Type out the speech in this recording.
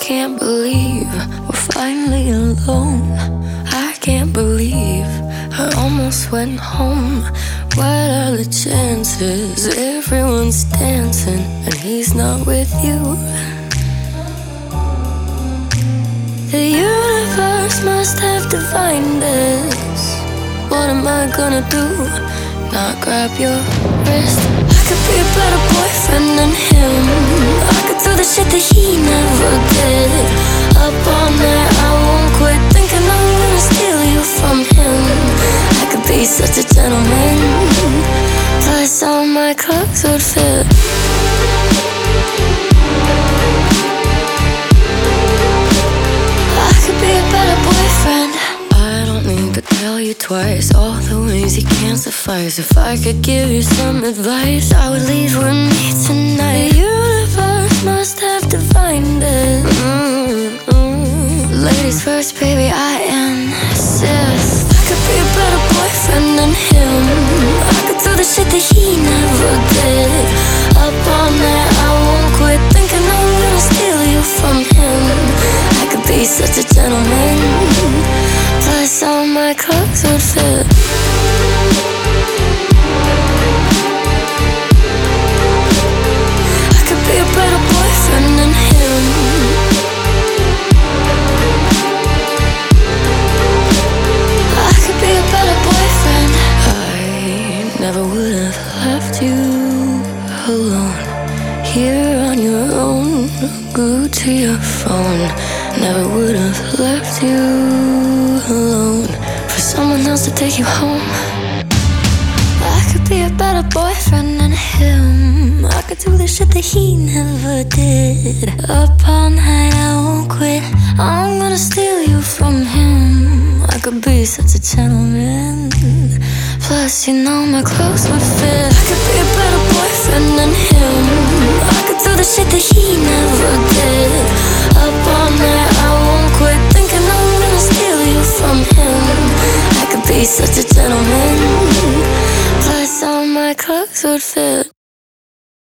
can't believe we're finally alone. I can't believe I almost went home. What are the chances? Everyone's dancing and he's not with you. The universe must have divined this. What am I gonna do? Not grab your wrist. I could be a better boyfriend than him. I could do the shit that he never did. Up all night, I won't quit thinking I'm gonna steal you from him. I could be such a gentleman, plus all my clothes would fit. I could be a better boyfriend. I don't need to tell you twice all the ways you can't suffice. If I could give you some advice, I would leave with me tonight. The universe must have divined it. Ladies first, baby, I insist. I could be a better boyfriend than him. I could do the shit that he never did. Up all night, I won't quit thinking I'm gonna steal you from him. I could be such a gentleman, plus all my clothes would fit. I could be a better boyfriend than him. I could be a better boyfriend. I never would have left you alone, here on your own. Glued to your phone. Never would have left you alone for someone else to take you home. I could be a better boyfriend than him. I could do the shit that he never did. Up all night, I won't quit. I'm gonna steal you from him. I could be such a gentleman, plus you know my clothes would fit. I could be a better boyfriend than him. I could do the shit that he never did. Up all night, I won't quit thinking I'm gonna steal you from him. I could be such a gentleman, plus all my clothes would fit.